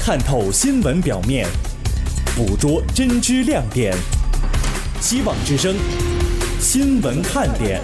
看透新闻表面，捕捉真知亮点。希望之声新闻看点。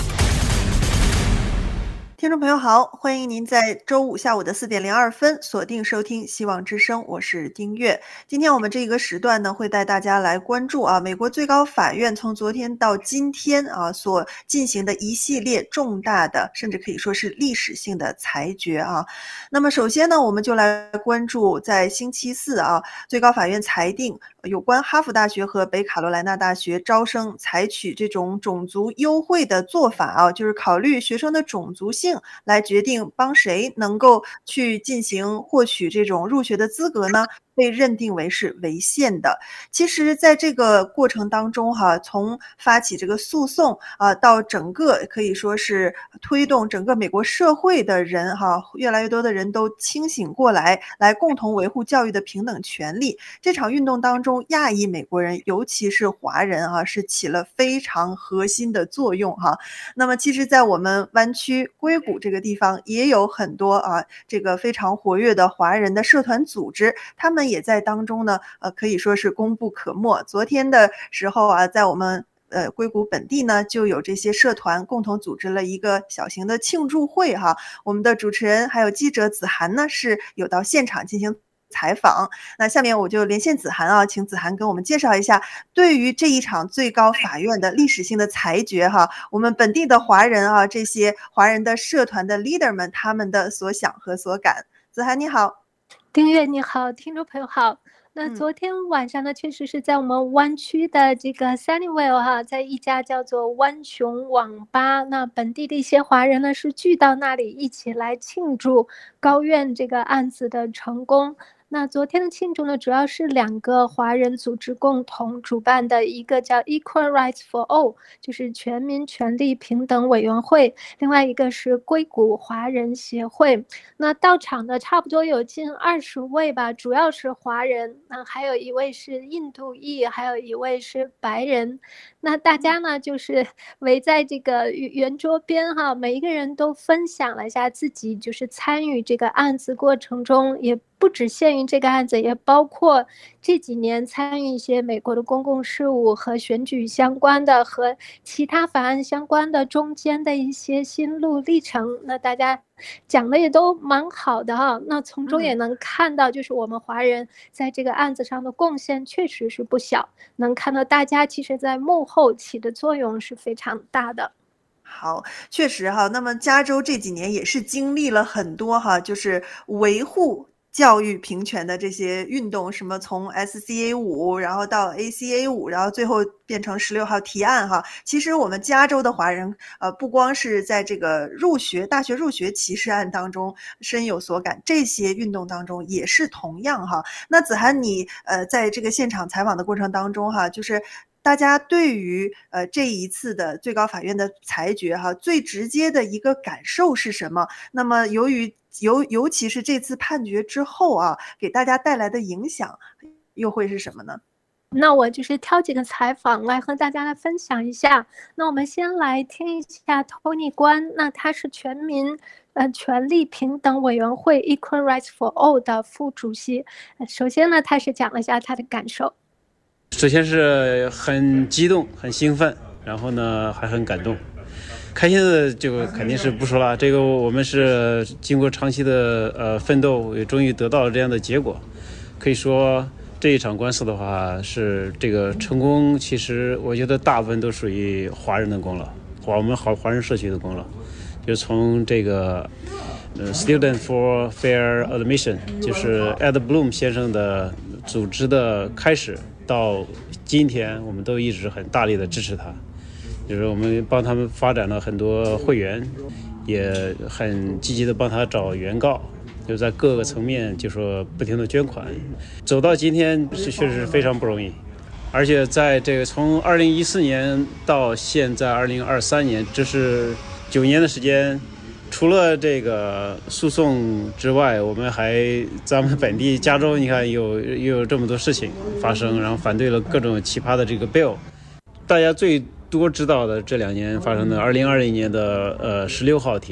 听众朋友好，欢迎您在周五下午的4点02分锁定收听希望之声，我是丁月。今天我们这个时段呢，会带大家来关注美国最高法院从昨天到今天所进行的一系列重大的，甚至可以说是历史性的裁决那么首先呢，我们就来关注在星期四最高法院裁定有关哈佛大学和北卡罗来纳大学招生采取这种种族优惠的做法就是考虑学生的种族性来决定帮谁能够去进行获取这种入学的资格呢，被认定为是违宪的。其实在这个过程当中从发起这个诉讼到整个可以说是推动整个美国社会的人越来越多的人都清醒过来，来共同维护教育的平等权利。这场运动当中，亚裔美国人尤其是华人是起了非常核心的作用那么其实在我们湾区硅谷这个地方也有很多这个非常活跃的华人的社团组织，他们也在当中呢可以说是功不可没。昨天的时候在我们硅谷本地呢，就有这些社团共同组织了一个小型的庆祝会我们的主持人还有记者子涵呢，是有到现场进行采访。那下面我就连线子涵请子涵跟我们介绍一下，对于这一场最高法院的历史性的裁决我们本地的华人这些华人的社团的 leader 们他们的所想和所感。子涵你好。 丁月你好，听众朋友好。那昨天晚上呢，确实是在我们湾区的这个 Sunnyvale 在一家叫做湾熊网吧，那本地的一些华人呢是聚到那里一起来庆祝高院这个案子的成功。那昨天的庆祝呢，主要是2个华人组织共同主办的，一个叫 Equal Rights for All， 就是全民权利平等委员会，另外一个是硅谷华人协会。那到场的差不多有近20位吧，主要是华人，还有一位是印度裔，还有一位是白人。那大家呢就是围在这个圆桌边每一个人都分享了一下自己就是参与这个案子过程中，也不只限于这个案子，也包括这几年参与一些美国的公共事务和选举相关的和其他法案相关的中间的一些心路历程。那大家讲的也都蛮好的那从中也能看到就是我们华人在这个案子上的贡献确实是不小，能看到大家其实在幕后起的作用是非常大的。 好，确实那么加州这几年也是经历了很多就是维护教育平权的这些运动，什么从 SCA 5然后到 ACA 5，然后最后变成16号提案其实我们加州的华人不光是在这个大学入学歧视案当中深有所感，这些运动当中也是同样那子涵你在这个现场采访的过程当中就是大家对于这一次的最高法院的裁决最直接的一个感受是什么？那么尤其是这次判决之后给大家带来的影响又会是什么呢？ 那我就是挑几个采访来和大家来分享一下。那我们先来听一下 Tony 关，那他是全民权利平等委员会 Equal Rights for All 的副主席。首先呢，他是讲了一下他的感受。 首先是很激动很兴奋，然后呢还很感动。开心的就肯定是不说了，这个我们是经过长期的奋斗，也终于得到了这样的结果。可以说这一场官司的话是这个成功，其实我觉得大部分都属于华人的功劳，我们华人社区的功劳。就从这个Student for Fair Admission， 就是 Ed Blum 先生的组织的开始到今天，我们都一直很大力的支持他，就是我们帮他们发展了很多会员，也很积极的帮他找原告，就在各个层面就说不停的捐款，走到今天是确实非常不容易。而且在这个从2014年到现在2023年，这是9年的时间，除了这个诉讼之外，我们还咱们本地加州，你看有这么多事情发生，然后反对了各种奇葩的这个 bill。大家最多知道的这2年发生的2020年的16号提案，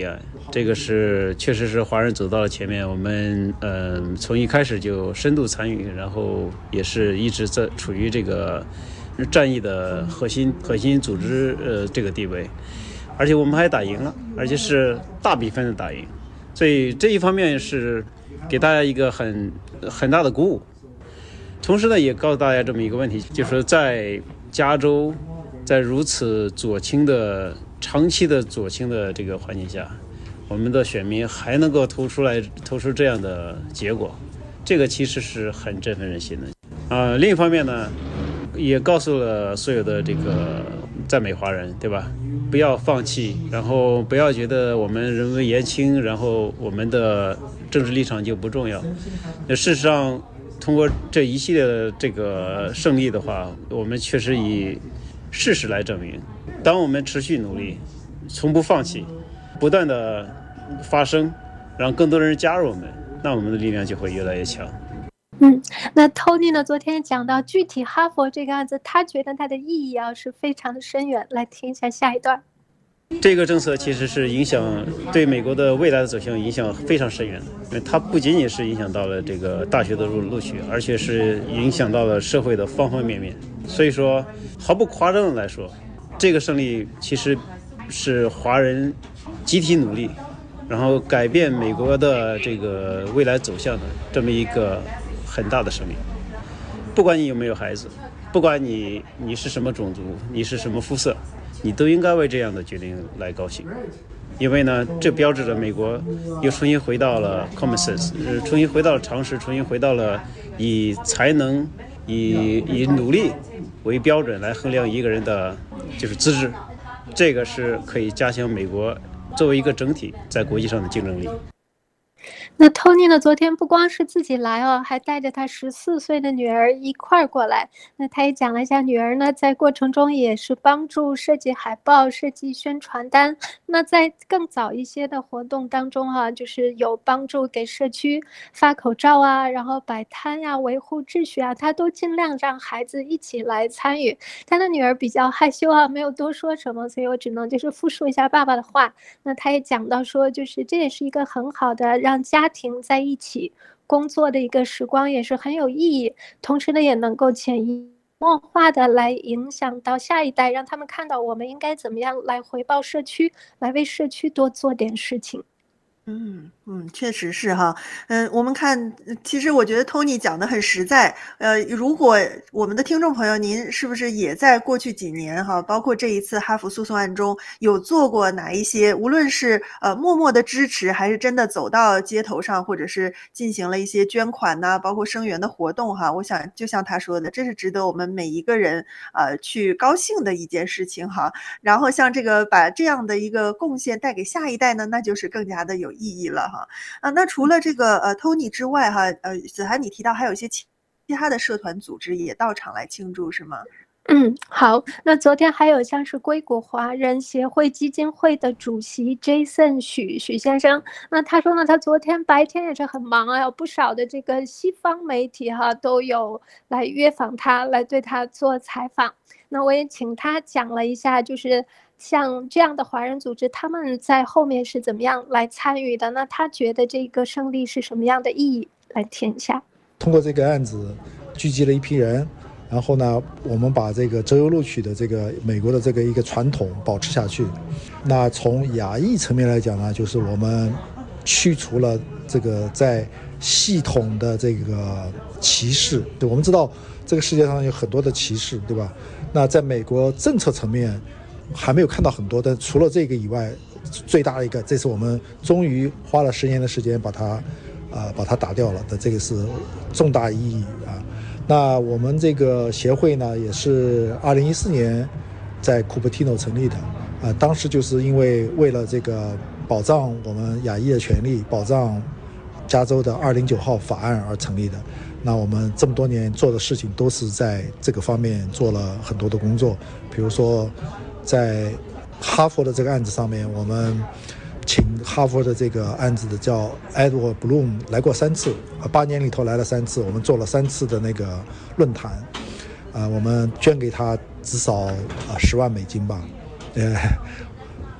这个是确实是华人走到了前面，我们从一开始就深度参与，然后也是一直在处于这个战役的核心组织这个地位，而且我们还打赢了，而且是大比分的打赢，所以这一方面是给大家一个很大的鼓舞。同时呢，也告诉大家这么一个问题，就是在加州，在如此长期的左倾的这个环境下，我们的选民还能够投出这样的结果，这个其实是很振奋人心的。另一方面呢，也告诉了所有的这个在美华人，对吧？不要放弃，然后不要觉得我们人微言轻，然后我们的政治立场就不重要。事实上，通过这一系列的这个胜利的话，我们确实以事实来证明，当我们持续努力，从不放弃，不断的发声，让更多人加入我们，那我们的力量就会越来越强。 那 Tony 呢？昨天讲到具体哈佛这个案子，他觉得它的意义是非常的深远。来听一下下一段。 这个政策其实是对美国的未来的走向影响非常深远的，因为它不仅仅是影响到了这个大学的录取，而且是影响到了社会的方方面面。所以说，毫不夸张的来说，这个胜利其实是华人集体努力，然后改变美国的这个未来走向的这么一个很大的胜利。不管你有没有孩子，不管你是什么种族，你是什么肤色，你都应该为这样的决定来高兴。因为呢，这标志着美国又重新回到了 common sense， 重新回到了常识，重新回到了以才能以努力为标准来衡量一个人的就是资质，这个是可以加强美国作为一个整体在国际上的竞争力。 那 Tony 呢？昨天不光是自己来还带着他14岁的女儿一块儿过来。那他也讲了一下，女儿呢在过程中也是帮助设计海报、设计宣传单。那在更早一些的活动当中就是有帮助给社区发口罩然后摆摊维护秩序他都尽量让孩子一起来参与。他的女儿比较害羞没有多说什么，所以我只能就是复述一下爸爸的话。那他也讲到说，就是这也是一个很好的让家庭在一起工作的一个时光，也是很有意义，同时呢也能够潜移默化的来影响到下一代，让他们看到我们应该怎么样来回报社区，来为社区多做点事情。 确实是哈。我们看，其实我觉得 Tony 讲得很实在。如果我们的听众朋友，您是不是也在过去几年包括这一次哈佛诉讼案中有做过哪一些，无论是默默的支持，还是真的走到街头上，或者是进行了一些捐款包括声援的活动我想就像他说的，这是值得我们每一个人去高兴的一件事情然后像这个把这样的一个贡献带给下一代呢，那就是更加的有意义了那除了这个Tony 之外子涵你提到还有一些其他的社团组织也到场来庆祝是吗？ 好，那昨天还有像是硅谷华人协会基金会的主席 Jason 许先生，那他说呢，他昨天白天也是很忙有不少的这个西方媒体都有来约访他，来对他做采访。那我也请他讲了一下，就是像这样的华人组织他们在后面是怎么样来参与的，那他觉得这个胜利是什么样的意义，来听一下。 通过这个案子聚集了一批人，然后呢我们把这个择优录取的这个美国的这个一个传统保持下去。那从亚裔层面来讲呢，就是我们去除了这个在系统的这个歧视。我们知道这个世界上有很多的歧视，对吧？那在美国政策层面还没有看到很多，但除了这个以外，最大的一个，这次我们终于花了10年的时间把它打掉了的，这个是重大意义那我们这个协会呢，也是2014年在库珀蒂诺成立的当时就是因为为了这个保障我们亚裔的权利，保障加州的209号法案而成立的。那我们这么多年做的事情都是在这个方面做了很多的工作，比如说在哈佛的这个案子上面，我们请哈佛的这个案子的叫 Edward Bloom 来过3次，8年里头来了3次，我们做了3次的那个论坛我们捐给他至少10万美金吧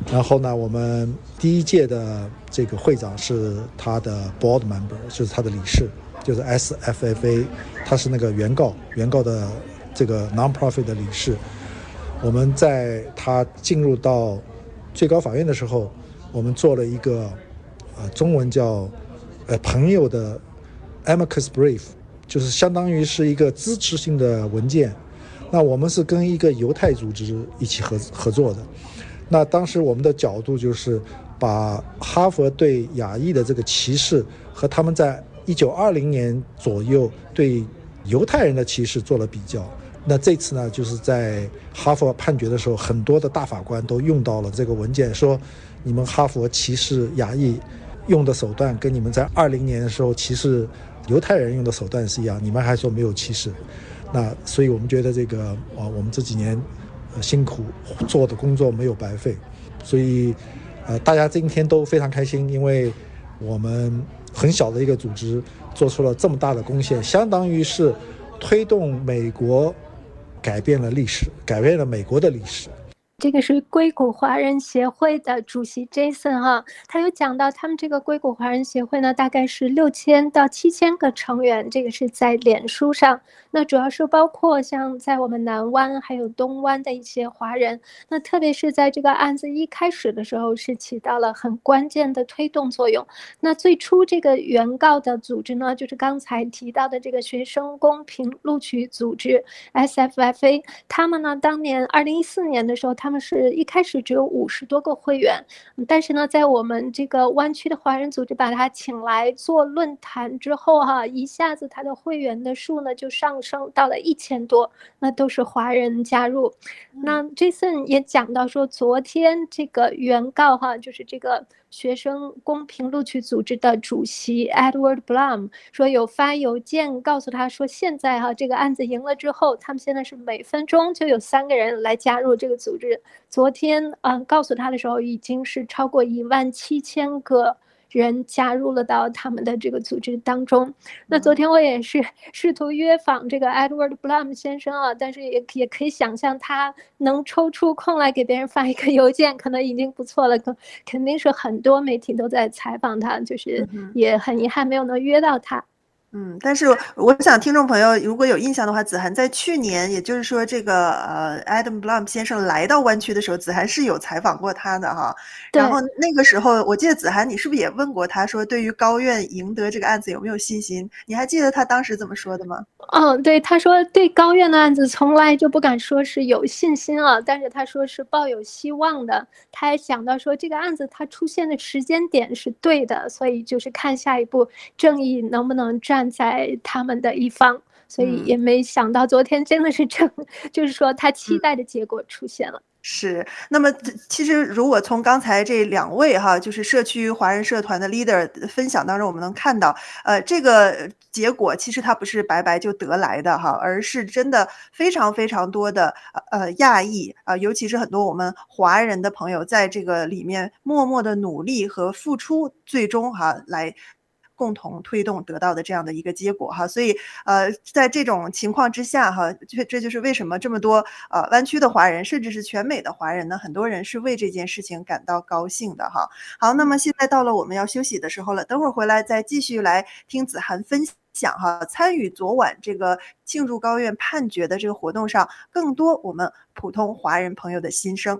然后呢，我们第一届的这个会长是他的 board member， 就是他的理事，就是 SFFA， 他是那个原告的这个 non-profit 的理事。我们在他进入到最高法院的时候，我们做了一个中文叫朋友的 amicus brief， 就是相当于是一个支持性的文件。那我们是跟一个犹太组织一起合作的。那当时我们的角度就是把哈佛对亚裔的这个歧视和他们在1920年左右对犹太人的歧视做了比较。那这次呢，就是在哈佛判决的时候，很多的大法官都用到了这个文件，说你们哈佛歧视亚裔用的手段跟你们在20年的时候歧视犹太人用的手段是一样，你们还说没有歧视。那所以我们觉得这个我们这几年辛苦做的工作没有白费，所以大家今天都非常开心，因为我们很小的一个组织做出了这么大的贡献，相当于是推动美国改变了历史，改变了美国的历史。 这个是硅谷华人协会的主席 Jason 哈，他有讲到他们这个硅谷华人协会呢，大概是6000到7000个成员，这个是在脸书上。那主要是包括像在我们南湾还有东湾的一些华人，那特别是在这个案子一开始的时候是起到了很关键的推动作用。那最初这个原告的组织呢，就是刚才提到的这个学生公平录取组织 SFFA， 他们呢当年2014年的时候，他们是一开始只有50多个会员，但是呢在我们这个湾区的华人组织把他请来做论坛之后一下子他的会员的数呢就上升到了1000多，那都是华人加入。那 Jason 也讲到说，昨天这个原告就是这个学生公平录取组织的主席 Edward Blum 说有发邮件告诉他说，现在这个案子赢了之后，他们现在是每分钟就有3个人来加入这个组织。昨天告诉他的时候，已经是超过17000个人加入了到他们的这个组织当中。那昨天我也是试图约访这个 Edward Blum 先生但是也可以想象他能抽出空来给别人发一个邮件可能已经不错了，肯定是很多媒体都在采访他，就是也很遗憾没有能约到他。 但是我想听众朋友如果有印象的话，子涵在去年，也就是说这个Adam Blum 先生来到湾区的时候，子涵是有采访过他的哈。然后那个时候我记得子涵你是不是也问过他说，对于高院赢得这个案子有没有信心？你还记得他当时怎么说的吗？ 对，他说对高院的案子从来就不敢说是有信心但是他说是抱有希望的。他还讲到说这个案子他出现的时间点是对的，所以就是看下一步正义能不能站在他们的一方，所以也没想到昨天真的是就是说他期待的结果出现了。 是，那么其实如果从刚才这2位就是社区华人社团的 leader 分享当中，我们能看到，这个结果其实它不是白白就得来的而是真的非常非常多的亚裔尤其是很多我们华人的朋友在这个里面默默的努力和付出，最终来共同推动得到的这样的一个结果所以在这种情况之下这就是为什么这么多湾区的华人，甚至是全美的华人呢，很多人是为这件事情感到高兴的好，那么现在到了我们要休息的时候了，等会儿回来再继续来听子涵分享参与昨晚这个庆祝高院判决的这个活动上更多我们普通华人朋友的心声。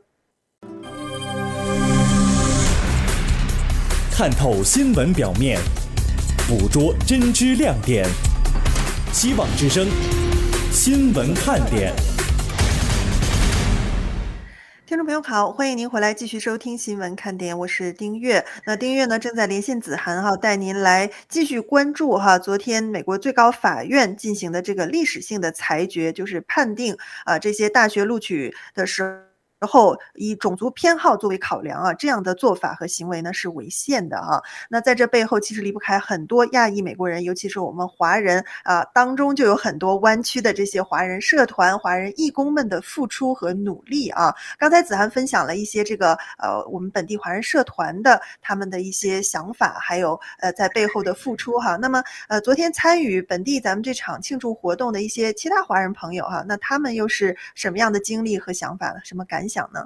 看透新闻表面，捕捉真知亮点，希望之声新闻看点。 听众朋友好，欢迎您回来继续收听新闻看点，我是丁月。那丁月呢正在连线子涵带您来继续关注昨天美国最高法院进行的这个历史性的裁决，就是判定这些大学录取的时候然后以种族偏好作为考量这样的做法和行为呢是违宪的那在这背后其实离不开很多亚裔美国人，尤其是我们华人当中就有很多湾区的这些华人社团、华人义工们的付出和努力刚才子涵分享了一些这个我们本地华人社团的他们的一些想法，还有在背后的付出那么昨天参与本地咱们这场庆祝活动的一些其他华人朋友那他们又是什么样的经历和想法呢？什么感想呢？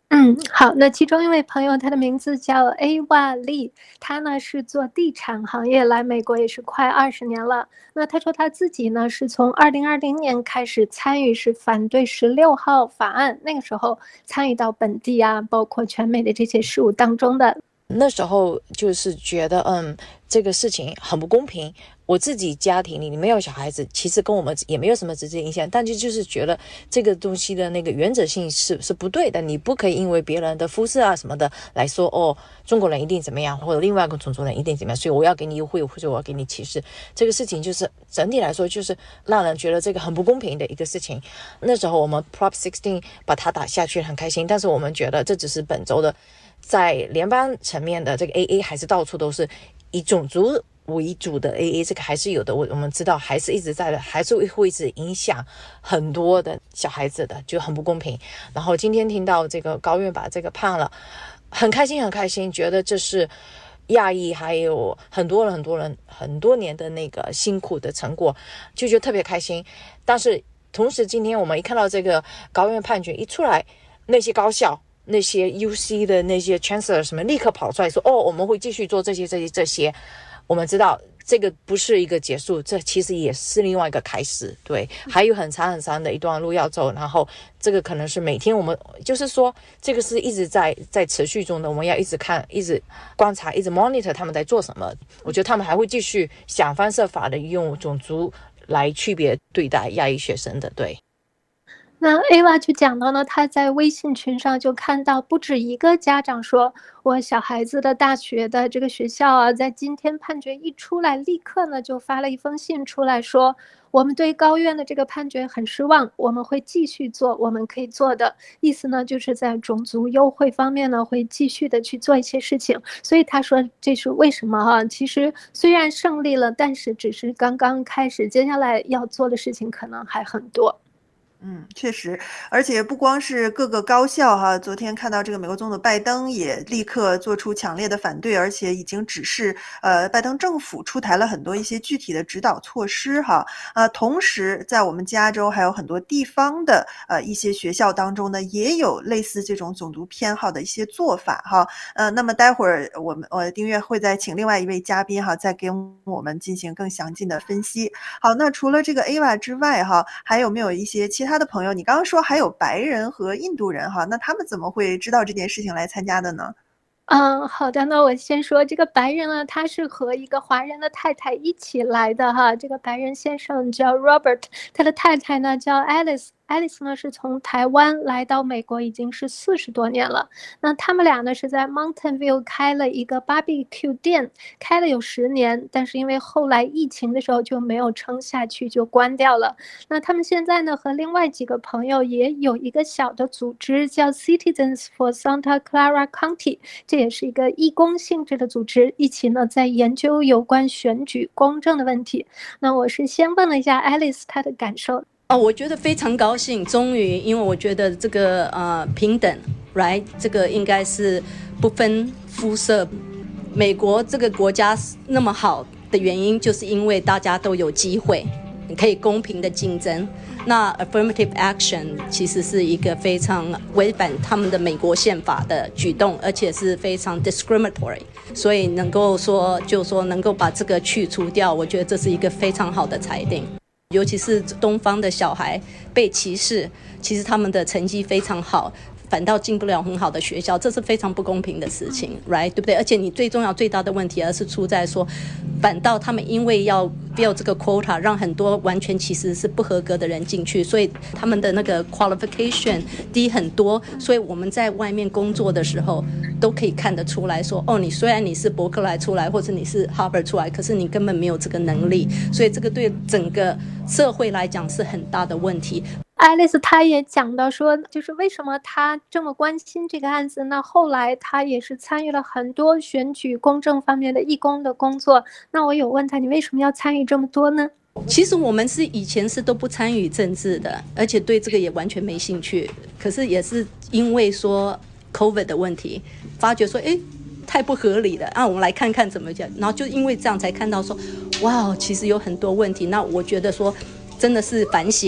好，那其中一位朋友，他的名字叫 Ava Lee， 他呢是做地产行业，来美国也是快20年了。那他说他自己呢是从2020年开始参与是反对16号法案，那个时候参与到本地啊，包括全美的这些事务当中的。 那时候就是觉得这个事情很不公平。我自己家庭里没有小孩子，其实跟我们也没有什么直接影响，但就是觉得这个东西的那个原则性是不对的。你不可以因为别人的肤色啊什么的来说中国人一定怎么样，或者另外一个种族人一定怎么样，所以我要给你优惠或者我要给你歧视。这个事情就是整体来说就是让人觉得这个很不公平的一个事情。那时候我们 Prop 16把它打下去很开心，但是我们觉得这只是本周的在联邦层面的这个 AA 还是到处都是以种族为主的 AA， 这个还是有的。我们知道还是一直在的，还是会一直影响很多的小孩子的，就很不公平。然后今天听到这个高院把这个判了，很开心，觉得这是亚裔还有很多人很多年的那个辛苦的成果，就觉得特别开心。但是同时今天我们一看到这个高院判决一出来，那些高校那些 UC 的那些 chancellor 什么立刻跑出来说我们会继续做这些。我们知道这个不是一个结束，这其实也是另外一个开始。对，还有很长的一段路要走，然后这个可能是每天我们就是说这个是一直在持续中的，我们要一直看，一直观察，一直 monitor 他们在做什么。我觉得他们还会继续想方设法的用种族来区别对待亚裔学生的。对， 那 Ava 就讲到呢，他在微信群上就看到不止一个家长说，我小孩子的大学的这个学校啊，在今天判决一出来，立刻呢就发了一封信出来说，我们对高院的这个判决很失望，我们会继续做我们可以做的。意思呢，就是在种族优惠方面呢，会继续的去做一些事情。所以他说这是为什么其实虽然胜利了，但是只是刚刚开始，接下来要做的事情可能还很多。 确实，而且不光是各个高校昨天看到这个美国总统拜登也立刻做出强烈的反对，而且已经指示拜登政府出台了很多一些具体的指导措施同时在我们加州还有很多地方的一些学校当中呢，也有类似这种种族偏好的一些做法那么待会儿我丁月会再请另外一位嘉宾再给我们进行更详尽的分析。好，那除了这个 Ava 之外还有没有一些其他的朋友？你刚刚说还有白人和印度人那他们怎么会知道这件事情来参加的呢？ 好的，那我先说这个白人呢，他是和一个华人的太太一起来的这个白人先生叫 Robert， 他的太太呢叫 Alice呢是从台湾来到美国已经是40多年了。那他们俩呢是在 Mountain View 开了一个 barbecue 店，开了有10年，但是因为后来疫情的时候就没有撑下去，就关掉了。那他们现在呢和另外几个朋友也有一个小的组织叫 Citizens for Santa Clara County， 这也是一个义工性质的组织，一起呢在研究有关选举公正的问题。那我是先问了一下 Alice 她的感受。 我觉得非常高兴，终于，因为我觉得这个平等 ，right， 这个应该是不分肤色。美国这个国家那么好的原因，就是因为大家都有机会，可以公平的竞争。那 affirmative action 其实是一个非常违反他们的美国宪法的举动，而且是非常 discriminatory， 所以能够说能够把这个去除掉，我觉得这是一个非常好的裁定。尤其是东方的小孩被歧视，其实他们的成绩非常好，反倒进不了很好的学校，这是非常不公平的事情 right， 对不对？而且你最重要最大的问题而是出在说，反倒他们因为要 build 这个 quota， 让很多完全其实是不合格的人进去，所以他们的那个 qualification 低很多，所以我们在外面工作的时候都可以看得出来说，你虽然你是伯克莱出来或者你是 Harvard 出来，可是你根本没有这个能力，所以这个对整个社会来讲是很大的问题。 爱丽丝她也讲到说，就是为什么她这么关心这个案子，那后来她也是参与了很多选举公正方面的义工的工作。那我有问她，你为什么要参与这么多呢？ 其实我们是以前是都不参与政治的，而且对这个也完全没兴趣，可是也是因为说 COVID 的问题，发觉说太不合理了我们来看看怎么讲，然后就因为这样才看到说，哇，其实有很多问题。那我觉得说真的是反省，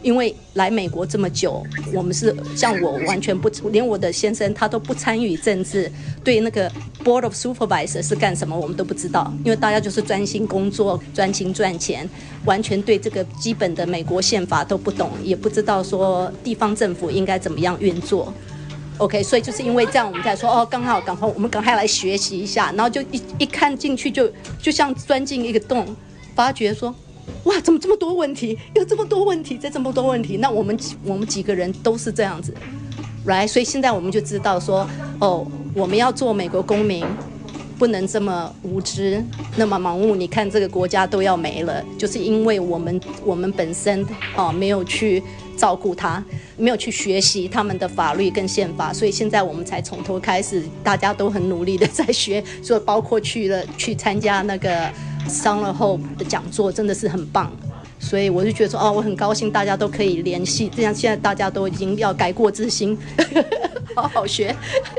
因为来美国这么久，我们是像我完全不，连我的先生他都不参与政治，对那个 Board of Supervisors 是干什么我们都不知道，因为大家就是专心工作、专心赚钱，完全对这个基本的美国宪法都不懂，也不知道说地方政府应该怎么样运作。OK， 所以就是因为这样，我们才说哦，刚好我们赶快来学习一下，然后就一看进去就像钻进一个洞，发觉说。哇，怎么这么多问题？有这么多问题，这么多问题。那我们几个人都是这样子 ，right？ 所以现在我们就知道说，哦，我们要做美国公民，不能这么无知，那么盲目。你看这个国家都要没了，就是因为我们本身没有去照顾它，没有去学习他们的法律跟宪法，所以现在我们才从头开始，大家都很努力的在学，所以包括去参加那个。Summer Hope 的讲座真的是很棒，所以我就觉得说，我很高兴大家都可以联系，这样现在大家都已经要改过自新，好好学。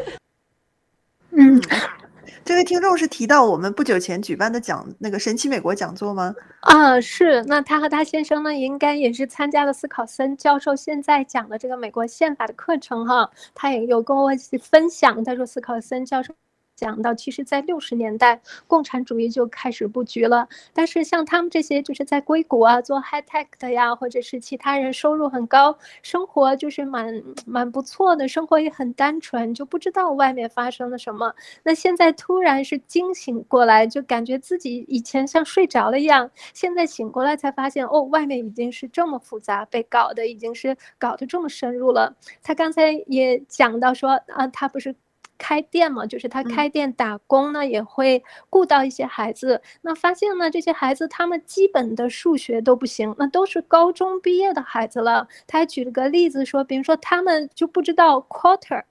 这位听众是提到我们不久前举办的那个神奇美国讲座吗？ 是。那他和他先生呢，应该也是参加了斯考森教授现在讲的这个美国宪法的课程哈。他也有跟我分享，他说斯考森教授。讲到其实在60年代共产主义就开始布局了，但是像他们这些就是在硅谷做 high tech 的呀，或者是其他人收入很高，生活就是蛮不错的，生活也很单纯，就不知道外面发生了什么。那现在突然是惊醒过来，就感觉自己以前像睡着了一样，现在醒过来才发现外面已经是这么复杂，被搞得已经是搞得这么深入了。他刚才也讲到说他不是开店嘛，就是他开店打工呢，也会顾到一些孩子。那发现呢，这些孩子他们基本的数学都不行，那都是高中毕业的孩子了。他还举了个例子说，比如说他们就不知道 quarter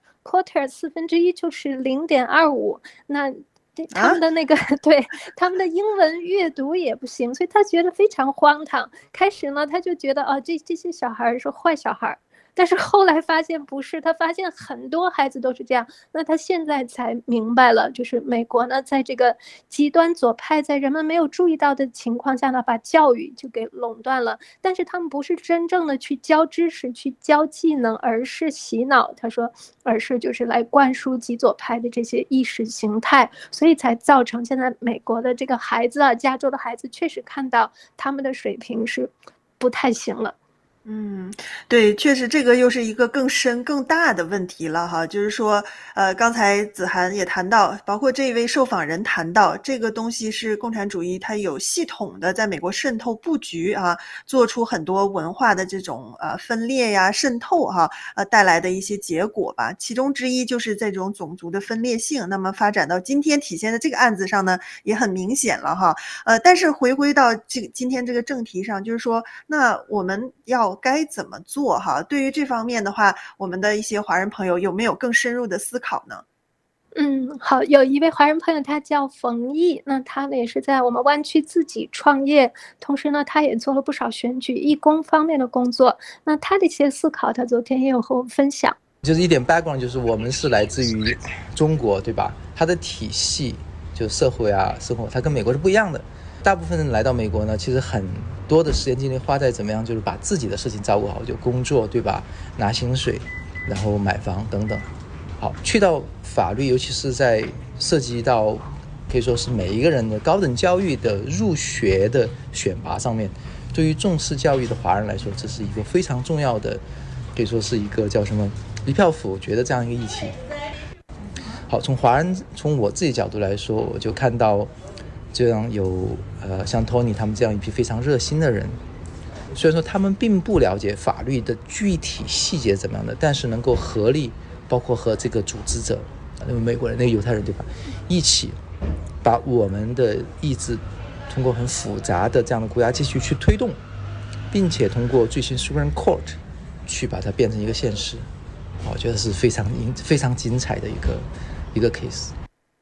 1/4就是0.25，那他们的那个对他们的英文阅读也不行，所以他觉得非常荒唐。开始呢，他就觉得这些小孩是坏小孩。但是后来发现不是，他发现很多孩子都是这样。那他现在才明白了，就是美国呢，在这个极端左派在人们没有注意到的情况下呢，把教育就给垄断了。但是他们不是真正的去教知识、去教技能，而是洗脑。他说，而是就是来灌输极左派的这些意识形态，所以才造成现在美国的这个孩子加州的孩子确实看到他们的水平是不太行了。 对，确实这个又是一个更深更大的问题了哈，就是说刚才子涵也谈到，包括这位受访人谈到，这个东西是共产主义它有系统的在美国渗透布局做出很多文化的这种分裂呀渗透带来的一些结果吧，其中之一就是这种种族的分裂性，那么发展到今天体现在这个案子上呢也很明显了哈。但是回归到今天这个正题上，就是说那我们该怎么做哈？对于这方面的话，我们的一些华人朋友有没有更深入的思考呢？ 好，有一位华人朋友，他叫冯毅，那他呢也是在我们湾区自己创业，同时呢，他也做了不少选举义工方面的工作。那他的一些思考，他昨天也有和我分享。 就是一点 background， 就是我们是来自于中国，对吧？它的体系就社会生活，它跟美国是不一样的。大部分人来到美国呢，其实很多的时间精力花在怎么样，就是把自己的事情照顾好，就工作，对吧？拿薪水，然后买房等等。好，去到法律，尤其是在涉及到可以说是每一个人的高等教育的入学的选拔上面，对于重视教育的华人来说，这是一个非常重要的，可以说是一个叫什么一票否决的这样一个议题。好，从我自己角度来说，我就看到这样有像 Tony 他们这样一批非常热心的人，虽然说他们并不了解法律的具体细节怎么样的，但是能够合力，包括和这个组织者，那个美国人、那个犹太人，对吧，一起把我们的意志通过很复杂的这样的国家机器去推动，并且通过最新 Supreme Court 去把它变成一个现实。我觉得是非常精彩的一个 case。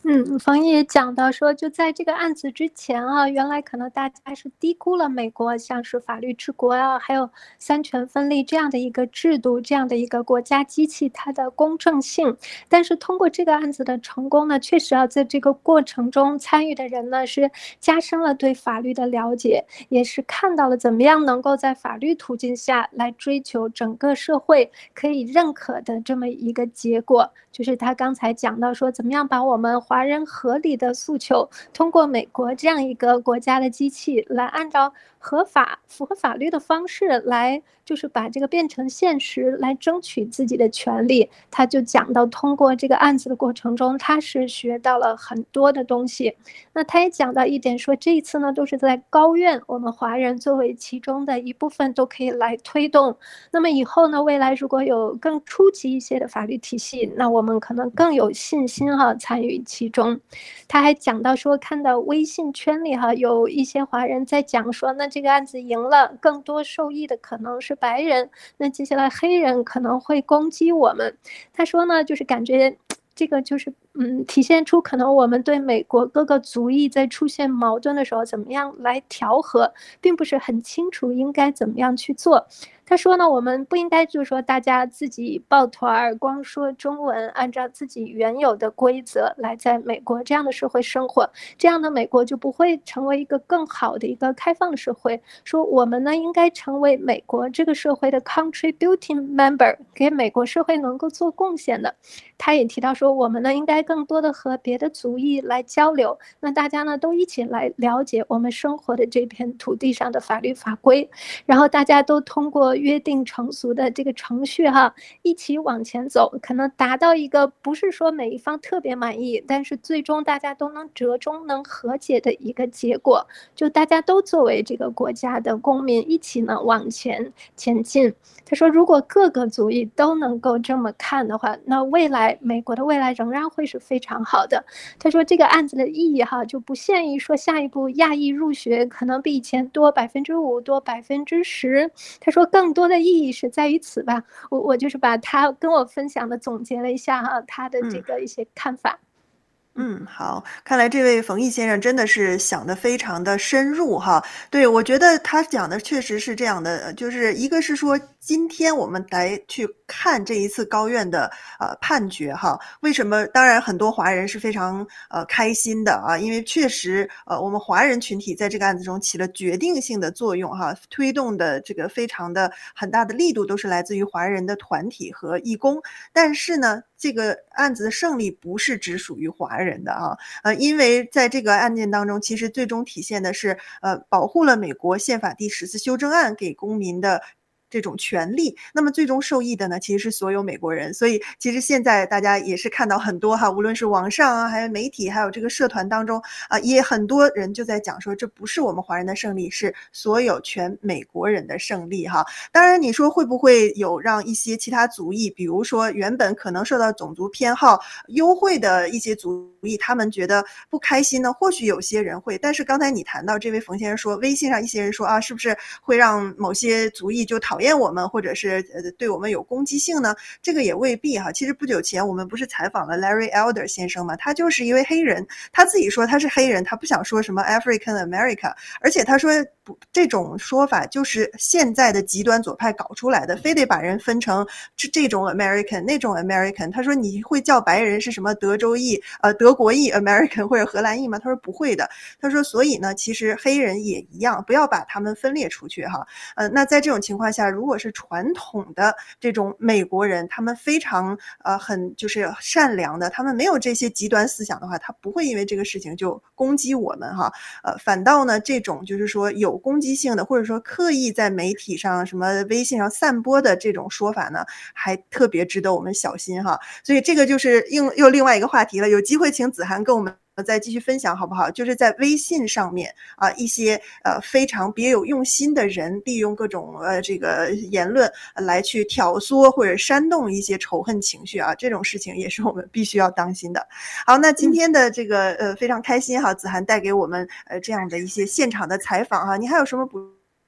冯毅也讲到说，就在这个案子之前啊，原来可能大家是低估了美国像是法律治国啊，还有三权分立这样的一个制度，这样的一个国家机器它的公正性。但是通过这个案子的成功呢，确实在这个过程中参与的人呢是加深了对法律的了解，也是看到了怎么样能够在法律途径下来追求整个社会可以认可的这么一个结果。就是他刚才讲到说，怎么样把我们华人合理的诉求通过美国这样一个国家的机器来按照合法符合法律的方式来就是把这个变成现实，来争取自己的权利。他就讲到通过这个案子的过程中，他是学到了很多的东西。那他也讲到一点说，这一次呢都是在高院，我们华人作为其中的一部分都可以来推动。那么以后呢，未来如果有更初级一些的法律体系，那我们可能更有信心参与其中。他还讲到说，看到微信圈里有一些华人在讲说，那这个案子赢了，更多受益的可能是白人，那接下来黑人可能会攻击我们。他说呢，就是感觉这个就是体现出可能我们对美国各个族裔在出现矛盾的时候怎么样来调和，并不是很清楚应该怎么样去做。他说呢，我们不应该就是说大家自己抱团光说中文，按照自己原有的规则来在美国这样的社会生活，这样的美国就不会成为一个更好的一个开放的社会。说我们呢应该成为美国这个社会的 contributing member， 给美国社会能够做贡献的。他也提到说，我们呢应该更多的和别的族裔来交流，那大家呢都一起来了解我们生活的这片土地上的法律法规，然后大家都通过约定成俗的这个程序一起往前走，可能达到一个不是说每一方特别满意，但是最终大家都能折中能和解的一个结果，就大家都作为这个国家的公民一起呢往前进。他说如果各个族裔都能够这么看的话，那未来美国的未来仍然会是非常好的。他说这个案子的意义就不限于说下一步亚裔入学可能比以前多5%多10%，他说更多的意义是在于此吧。我就是把他跟我分享的总结了一下他的这个一些看法。 好，看来这位冯毅先生真的是想得非常的深入对，我觉得他讲的确实是这样的，就是一个是说今天我们来去看这一次高院的判决为什么当然很多华人是非常开心的因为确实我们华人群体在这个案子中起了决定性的作用推动的这个非常的很大的力度都是来自于华人的团体和义工。但是呢，这个案子的胜利不是只属于华人的因为在这个案件当中，其实最终体现的是保护了美国宪法第14修正案给公民的这种权利，那么最终受益的呢，其实是所有美国人。所以其实现在大家也是看到很多无论是网上还有媒体，还有这个社团当中也很多人就在讲说，这不是我们华人的胜利，是所有全美国人的胜利当然你说会不会有让一些其他族裔，比如说原本可能受到种族偏好优惠的一些族裔，他们觉得不开心呢？或许有些人会，但是刚才你谈到这位冯先生说，微信上一些人说是不是会让某些族裔就讨厌我们，或者是对我们有攻击性呢？这个也未必其实不久前我们不是采访了 Larry Elder 先生吗？他就是一位黑人，他自己说他是黑人，他不想说什么 African America， 而且他说这种说法就是现在的极端左派搞出来的，非得把人分成这种 American 那种 American。 他说你会叫白人是什么德国裔 American 或者荷兰裔吗？他说不会的。他说所以呢，其实黑人也一样，不要把他们分裂出去那在这种情况下，如果是传统的这种美国人，他们非常很就是善良的，他们没有这些极端思想的话，他不会因为这个事情就攻击我们反倒呢这种就是说有攻击性的，或者说刻意在媒体上什么微信上散播的这种说法呢，还特别值得我们小心所以这个就是又另外一个话题了，有机会请子涵跟我们再继续分享好不好？就是在微信上面一些非常别有用心的人利用各种这个言论来去挑唆或者煽动一些仇恨情绪这种事情也是我们必须要当心的。好，那今天的这个非常开心子涵带给我们这样的一些现场的采访你还有什么补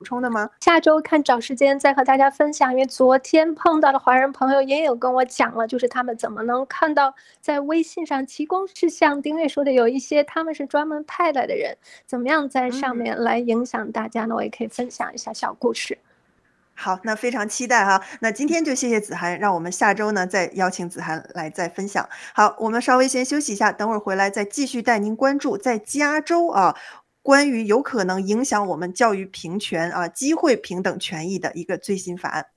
充的吗？ 下周看找时间再和大家分享，因为昨天碰到的华人朋友也有跟我讲了，就是他们怎么能看到在微信上提供，是像丁月说的，有一些他们是专门派来的人，怎么样在上面来影响大家呢？我也可以分享一下小故事。 好，那非常期待哈。那今天就谢谢子涵，让我们下周呢再邀请子涵来再分享。好，我们稍微先休息一下，等会儿回来再继续带您关注在加州啊，关于有可能影响我们教育平权啊、机会平等权益的一个最新法案。